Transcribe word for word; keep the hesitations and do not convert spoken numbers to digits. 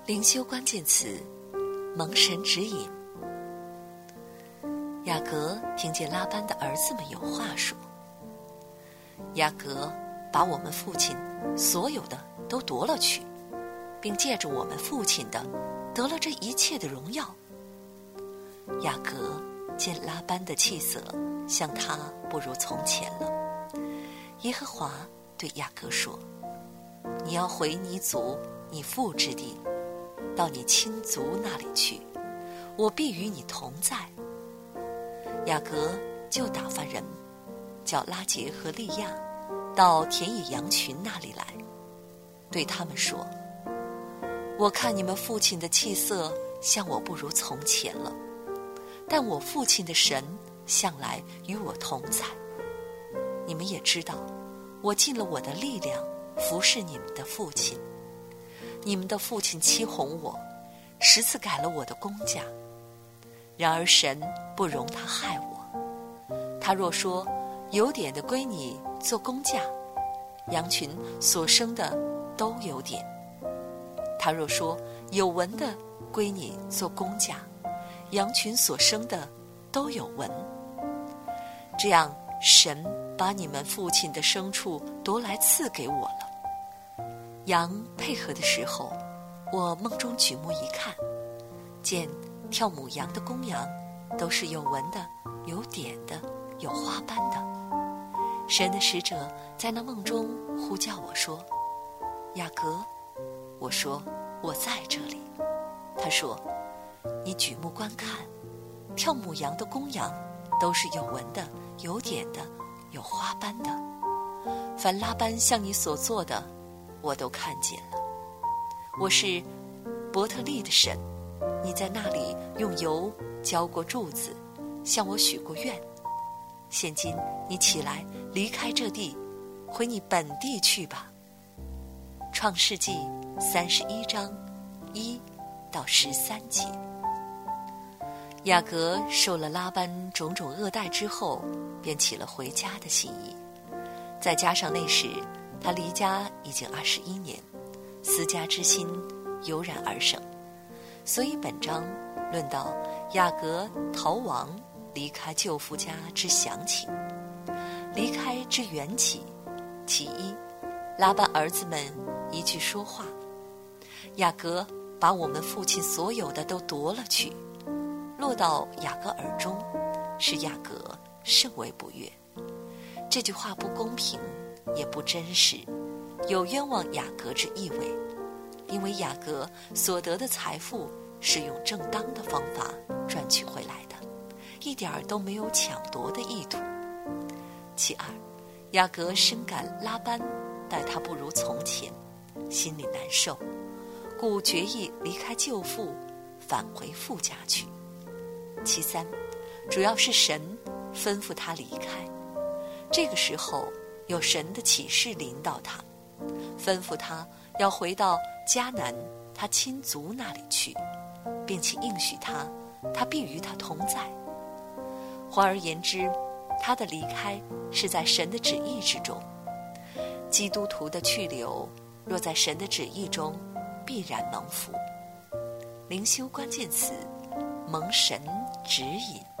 灵修关键词：蒙神指引。雅各听见拉班的儿子们有话说，雅各把我们父亲所有的都夺了去，并借着我们父亲的得了这一切的荣耀。雅各见拉班的气色像他不如从前了，耶和华对雅各说，你要回你祖你父之地，到你亲族那里去，我必与你同在。雅各就打发人叫拉结和利亚到田野羊群那里来，对他们说，我看你们父亲的气色像我不如从前了，但我父亲的神向来与我同在。你们也知道，我尽了我的力量服侍你们的父亲。你们的父亲欺哄我，十次改了我的工价，然而神不容他害我。他若说有点的归你做工价，羊群所生的都有点；他若说有纹的归你做工价，羊群所生的都有纹。这样神把你们父亲的牲畜夺来赐给我了。羊配合的时候，我梦中举目一看，见跳母羊的公羊都是有纹的，有点的，有花斑的。神的使者在那梦中呼叫我说，雅各。我说，我在这里。他说，你举目观看，跳母羊的公羊都是有纹的，有点的，有花斑的。凡拉班向你所做的，我都看见了。我是伯特利的神，你在那里用油浇过柱子，向我许过愿。现今你起来离开这地，回你本地去吧。创世纪三十一章一到十三节。雅各受了拉班种种恶待之后，便起了回家的心意。再加上那时他离家已经二十一年，思家之心油然而生，所以本章论到雅各逃亡离开舅父家之详情。离开之缘起，其一，拉班儿子们一句说话，雅各把我们父亲所有的都夺了去，落到雅各耳中，使雅各甚为不悦。这句话不公平，也不真实，有冤枉雅各之意味，因为雅各所得的财富是用正当的方法赚取回来的，一点儿都没有抢夺的意图。其二，雅各深感拉班待他不如从前，心里难受，故决意离开舅父，返回父家去。其三，主要是神吩咐他离开，这个时候有神的启示临到他，吩咐他要回到迦南他亲族那里去，并且应许他，他必与他同在。换而言之，他的离开是在神的旨意之中。基督徒的去留若在神的旨意中，必然蒙福。灵修关键词：蒙神指引。